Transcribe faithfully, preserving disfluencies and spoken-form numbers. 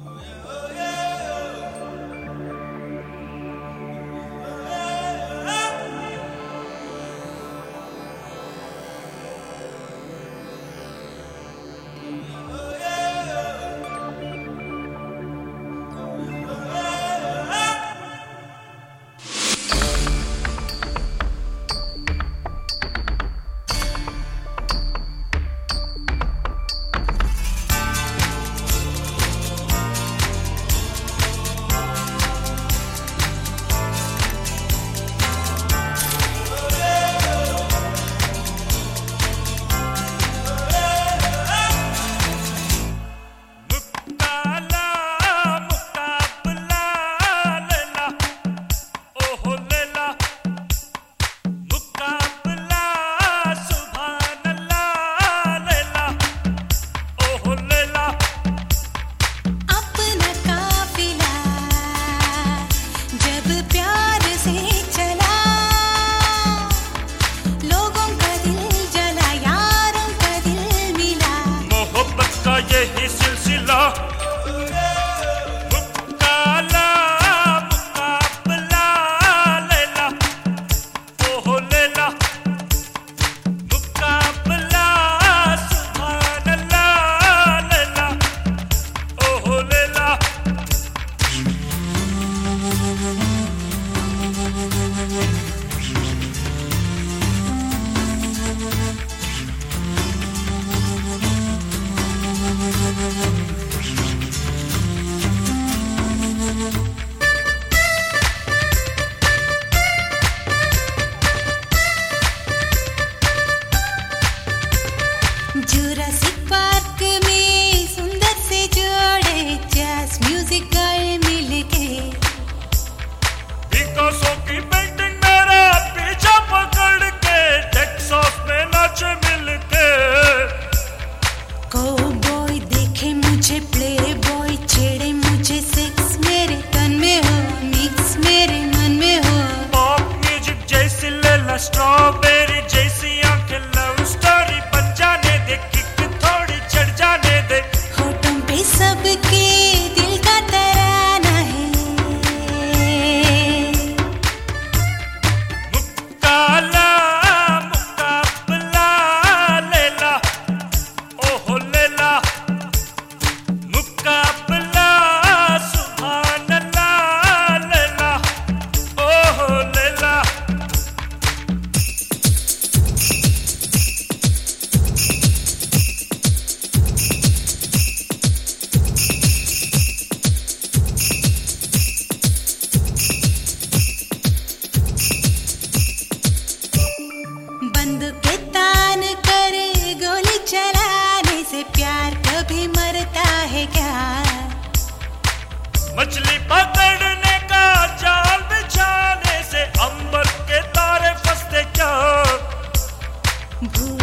Jurassic park में सुंदर से जोड़े जैज म्यूजिक गाए मिलके, पिकासो की पेंटिंग मेरा पीछा पकड़ के टेक्सास में नाचे मिलके। काउबॉय देखे मुझे, प्ले बॉय छेड़े मुझे, सेक्स मेरे तन में हो, मिक्स मेरे मन में हो। पॉप म्यूजिक जैसी लेला, स्ट्रॉबेरी जैसी आंखें, लव स्टोरी बन जाने दे, किक थोड़ी चढ़ जाने दे। होठों पे सबके दिल का तराना है, मुक्काला मुकाबला लेला, ओहो लेला, मुकाबला सुभान अल्लाह लेला, ओहो लेला। बंदूक के तान कर गोली चलाने से प्यार कभी मरता है क्या? मछली पकड़ने का जाल बिछाने से अंबर के तारे फंसते क्या? भूल